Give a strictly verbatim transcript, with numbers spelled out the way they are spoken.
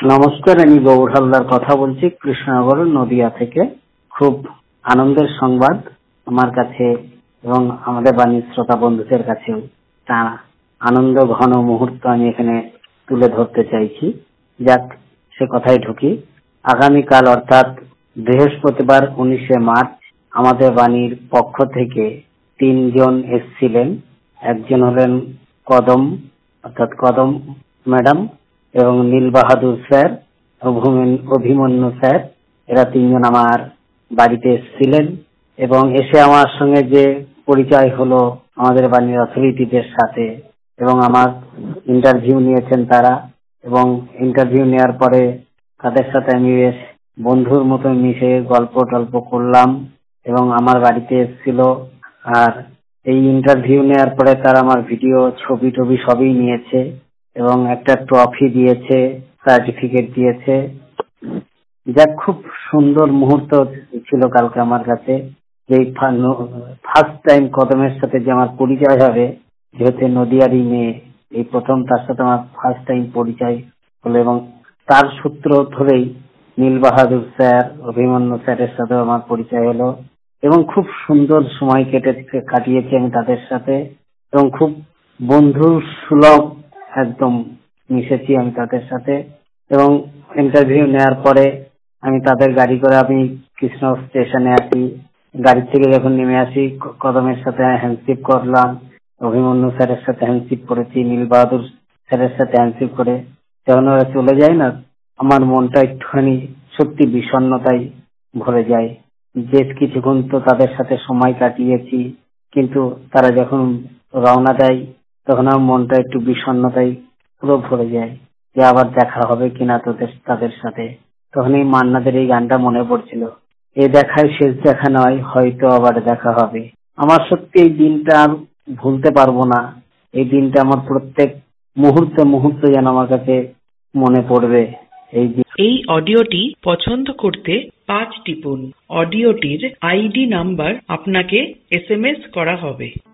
নমস্কার, আমি গৌর হালদার কথা বলছি কৃষ্ণনগর নদিয়া থেকে। খুব আনন্দের সংবাদ আমার কাছে এবং আমাদের বাণীর শ্রোতা বন্ধুদের কাছেও। তা আনন্দ ঘন মুহূর্ত আমি এখানে তুলে ধরতে চাইছি। যাক, সে কথায় ঢুকি। আগামীকাল অর্থাৎ বৃহস্পতিবার উনিশে মার্চ আমাদের বাণীর পক্ষ থেকে তিনজন এসছিলেন। একজন হলেন কদম অর্থাৎ কদম ম্যাডাম এবং নীল বাহাদুর স্যার, অভিমন্যু স্যার। এরা তিনজন আমার বাড়িতে এসেছিলেন এবং এসে আমার সঙ্গে যে পরিচয় হলো আমাদের বাণীর অথরিটিদের সাথে, এবং আমার ইন্টারভিউ নিয়েছেন তারা, এবং ইন্টারভিউ নেওয়ার পরে তাদের সাথে আমি বেশ বন্ধুর মতো মিশে গল্প টল্প করলাম এবং আমার বাড়িতে এসেছিল। আর এই ইন্টারভিউ নেওয়ার পরে তারা আমার ভিডিও, ছবি টবি সবই নিয়েছে এবং একটা ট্রফি দিয়েছে, সার্টিফিকেট দিয়েছে। যা খুব সুন্দর মুহূর্ত ছিল কালকে আমার কাছে। যে ফার্স্ট টাইম কদমের সাথে যে আমার পরিচয় হবে, যেহেতু নদিয়ারই মেয়ে, এই প্রথম তার সাথে আমার ফার্স্ট টাইম পরিচয় হলো, এবং তার সূত্র ধরেই নীল বাহাদুর স্যার, অভিমন্যু স্যারের সাথে আমার পরিচয় হলো এবং খুব সুন্দর সময় কেটে কাটিয়েছি আমি তাদের সাথে এবং খুব বন্ধু সুলভ একদম মিশেছি আমি তাদের সাথে। এবং ইন্টারভিউ নেওয়ার পরে আমি তাদের গাড়ি করে আমি কৃষ্ণ স্টেশনে আসি। গাড়ি থেকে যখন নেমে আসি, কদমের সাথে হ্যান্ডশিপ করলাম, অভিমন্যু স্যারের সাথে হ্যান্ডশিপ করেছি, নীল বাহাদুর স্যারের সাথে হ্যান্ডশিপ করে যখন ওরা চলে যায় না, আমার মনটা একটুখানি সত্যি বিষণ্ণতায় ভরে যায়। বেশ কিছুক্ষণ তো তাদের সাথে সময় কাটিয়েছি, কিন্তু তারা যখন রওনা দেয় তখন আমার মনটা একটু বিষণ্ণতায় পুরো ভরে যায় যে আবার দেখা হবে কিনা তোদের তাদের সাথে। তখন এই মান্নাদের এই গানটা মনে পড়ছিল, এ দেখায় শেষ দেখা নয়, হয়তো আবার দেখা হবে। আমার সত্যি এই দিনটা আর ভুলতে পারবো না। এই দিনটা আমার প্রত্যেক মুহূর্তে মুহূর্তে যেন আমার কাছে মনে পড়বে। এই এই অডিওটি পছন্দ করতে পাঁচ টিপুন। অডিওটির আইডি নাম্বার আপনাকে এস এম এস করা হবে।